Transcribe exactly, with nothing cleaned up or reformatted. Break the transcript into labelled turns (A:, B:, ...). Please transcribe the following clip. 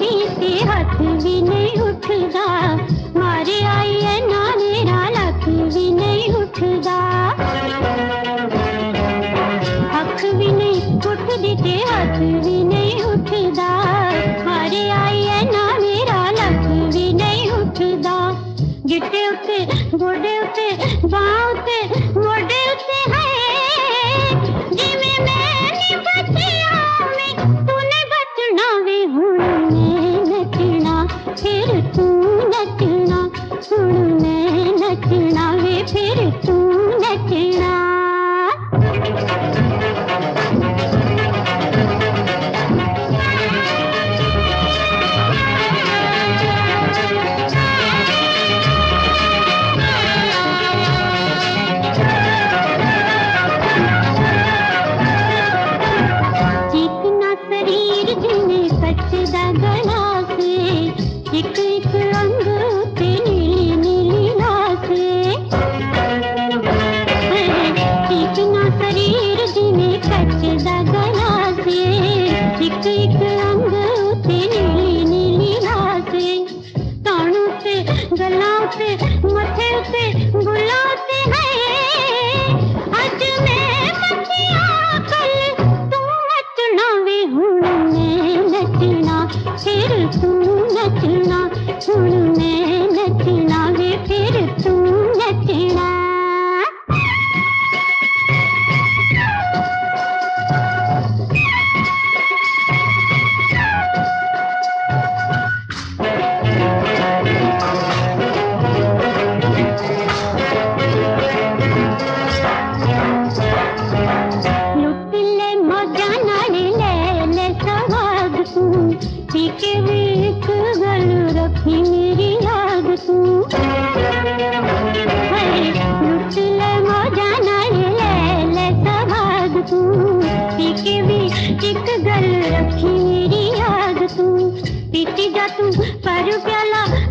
A: पानी से हाथ भी नहीं उठदा, मारे आई है ना मेरा लक भी नहीं उठदा। अख भी नहीं उठदी ते हाथ भी नहीं उठदा, मारे आई है ना मेरा लक भी नहीं उठदा। गिट्टे उत्ते गोडे उत्ते बांह उत्ते मोडे उत्ते है, जिवें मैं बचिया में तूने बचना वे हुण मैं नचना, फिर तू नचना, हुण मैं नचना वे फिर तू नचना। एक एक रंग ते नीली नीली लासे, चिकना शरीर जिवें कचदा गला से। एक एक रंग ते नीली नीली लासे, ताणू ते गलां ते मथे ते बुलां ते है। अज मैं बचिया कल तू नचना वे हुण मैं नचना, फिर तू नचना, हुण मैं नचना वे फिर तू नचना। लुट ले मौजा नाल ले ले सवाद तू, पी के भी एक गल रखी मेरी याद तू। लुट ले मौजा नाल ले ले सवाद तू, पी के भी एक गल रखी मेरी याद तू। पीती जा तू पर प्याला